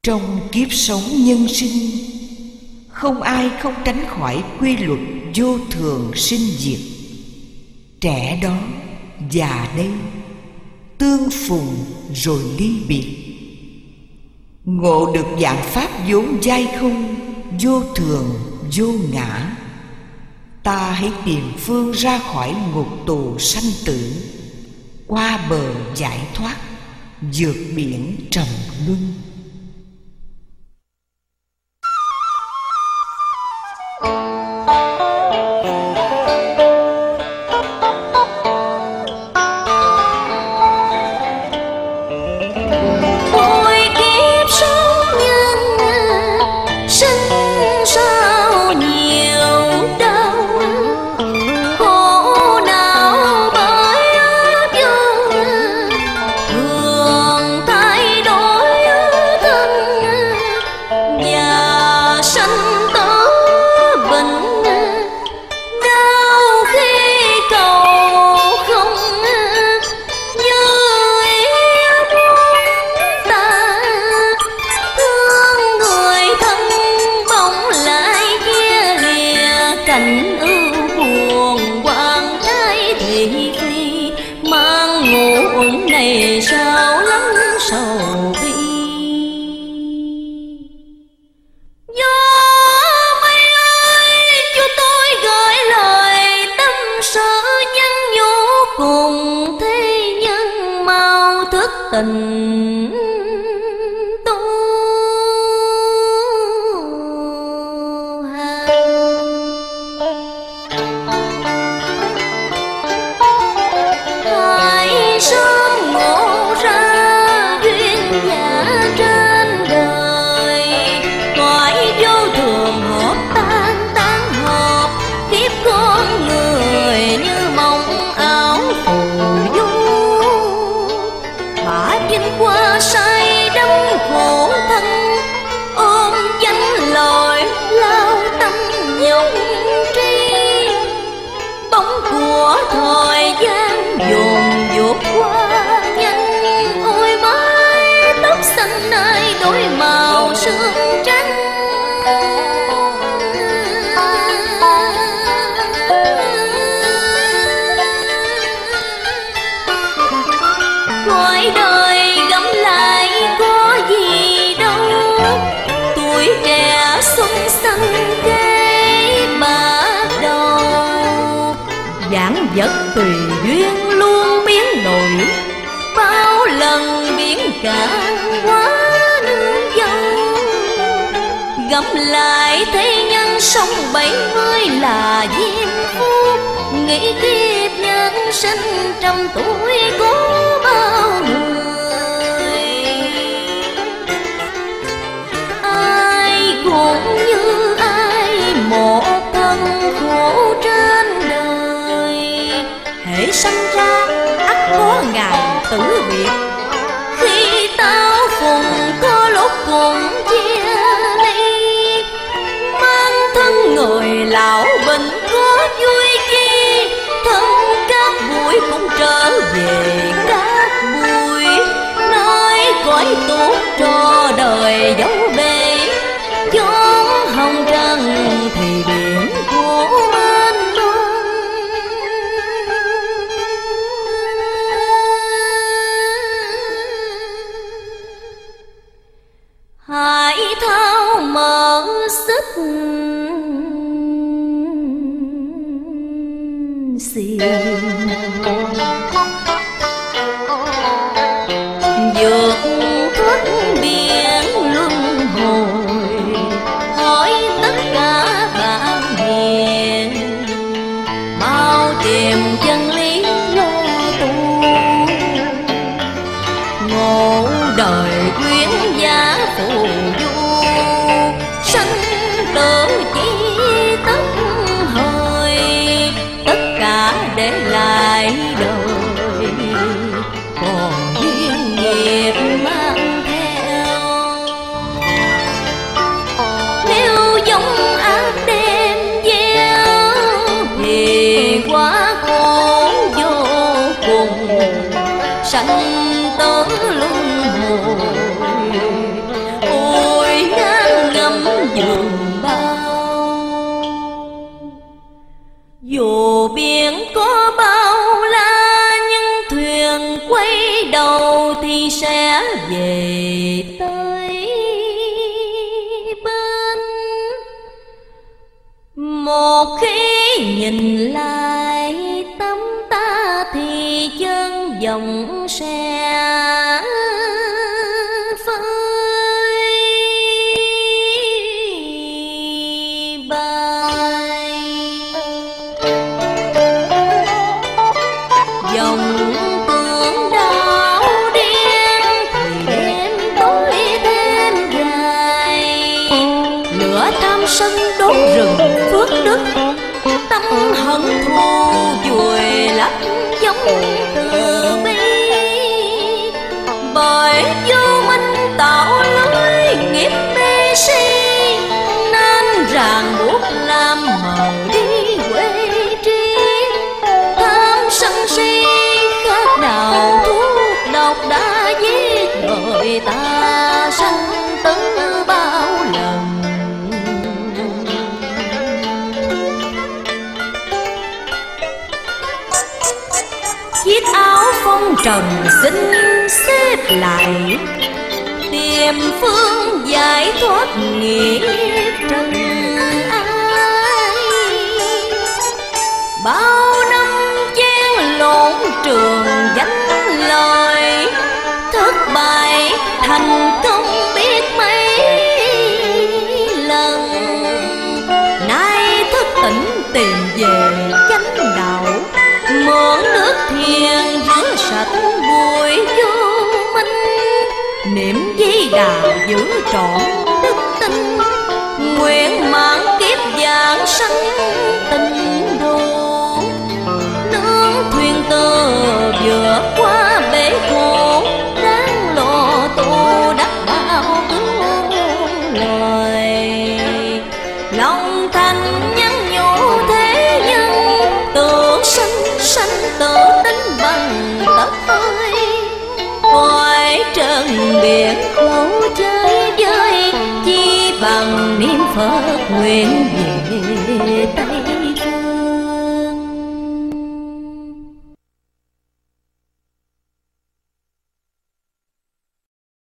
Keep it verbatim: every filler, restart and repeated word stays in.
Trong kiếp sống nhân sinh, không ai không tránh khỏi quy luật vô thường sinh diệt. Trẻ đó, già đây, tương phùng rồi ly biệt. Ngộ được dạng pháp vốn dai không, vô thường vô ngã, ta hãy tìm phương ra khỏi ngục tù sanh tử, qua bờ giải thoát, vượt biển trầm luân. Tình tu hãy sớm ngộ ra duyên giả trên đời, cõi vô thường hợp tan tan hợp, kiếp con người như mộng ảo phù du. Qua say đắm khổ thân, ôm danh lời lao tâm nhọc tri. Bóng của thời gian dồn dột qua nhanh, ôi mái tóc xanh nay đổi màu sương trắng. Cõi đời lại có gì đâu, tuổi trẻ xuân xanh kế bắt đầu. Vạn vật tùy duyên luôn biến đổi, bao lần biến cả hóa nương dâu. Gắm lại thế nhân sống bảy mươi là diêm phúc, nghĩ kiếp nhân sinh trăm tuổi có bao người. Cũng như ai một thân khổ trên đời, hễ sanh ra ắt có ngày tử biệt. Khi tao phùng có lúc cùng chia ly, mang thân người lão bệnh có vui chi. Thân các bụi cũng trở về các bụi, nói cõi tốt cho đời dấu bề. Chốn hồng trần thì biển khổ mênh mông, hãy thao mở sức xiềng, vượt thoát biển luân hồi. Hỏi tất cả bạn hiền, mau tìm chân lý lo tu. Ngộ đời quyến giả phù du, sanh tử chỉ tất hơi. Tất cả để lại đời, còn duyên nghiệp mang theo. Nếu giống ác đêm gieo thì quá khổ vô cùng, sanh tử luân hồi. sẽ về tới bên. Một khi nhìn lại tâm ta thì chân dòng sẽ phơi bay. Dòng tưởng đau điên thì đêm tối thêm dài. Lửa tham sân đốt rừng phước đức, tâm hận thù vùi lấp giống từ bi. Bởi vô minh tạo lối nghiệp mê si, nên ràng buộc làm mờ đi quê tri. Tham sân si khác nào thuốc độc đã giết người ta sanh tử bao lần. Chiếc áo phong trần xin xếp lại, tìm phương giải thoát nghiệp trần ai. Bao năm chen lộn trường danh lời, thất bại thành công biết mấy lần. Nay thức tỉnh tìm về chánh đạo, mượn nước thiền rửa sạch bụi vô minh. Niệm Di Đà giữ trọn đức tin, nguyện mãn kiếp giảng sanh tình đồ. Nương thuyền tơ vượt qua bể khổ, đáng lo tu đắc bao cứu loài. Lòng thành nhắn nhủ thế nhân, tự sinh sanh tự tính bằng tất hơi. Ngoài trần biển khổ trái vơi, chi bằng niệm Phật nguyện về ta.